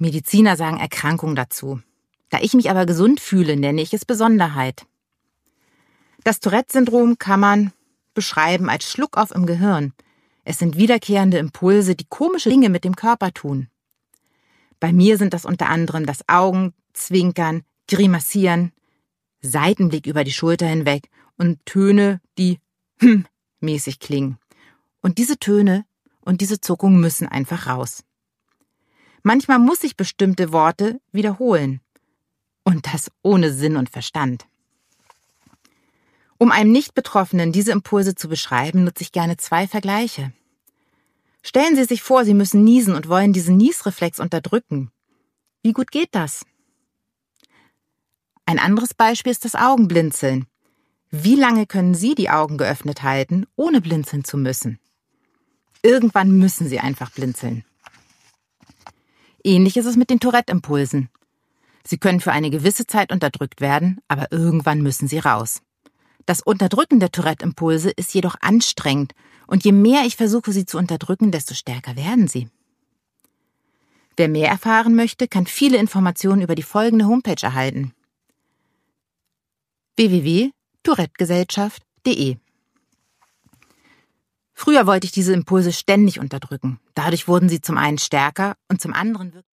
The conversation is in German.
Mediziner sagen Erkrankung dazu. Da ich mich aber gesund fühle, nenne ich es Besonderheit. Das Tourette-Syndrom kann man beschreiben als Schluckauf im Gehirn. Es sind wiederkehrende Impulse, die komische Dinge mit dem Körper tun. Bei mir sind das unter anderem das Augenzwinkern, Grimassieren, Seitenblick über die Schulter hinweg und Töne, die mäßig klingen. Und diese Töne und diese Zuckung müssen einfach raus. Manchmal muss ich bestimmte Worte wiederholen. Und das ohne Sinn und Verstand. Um einem Nicht-Betroffenen diese Impulse zu beschreiben, nutze ich gerne 2 Vergleiche. Stellen Sie sich vor, Sie müssen niesen und wollen diesen Niesreflex unterdrücken. Wie gut geht das? Ein anderes Beispiel ist das Augenblinzeln. Wie lange können Sie die Augen geöffnet halten, ohne blinzeln zu müssen? Irgendwann müssen Sie einfach blinzeln. Ähnlich ist es mit den Tourette-Impulsen. Sie können für eine gewisse Zeit unterdrückt werden, aber irgendwann müssen sie raus. Das Unterdrücken der Tourette-Impulse ist jedoch anstrengend und je mehr ich versuche, sie zu unterdrücken, desto stärker werden sie. Wer mehr erfahren möchte, kann viele Informationen über die folgende Homepage erhalten: www.tourettegesellschaft.de. Früher wollte ich diese Impulse ständig unterdrücken. Dadurch wurden sie zum einen stärker und zum anderen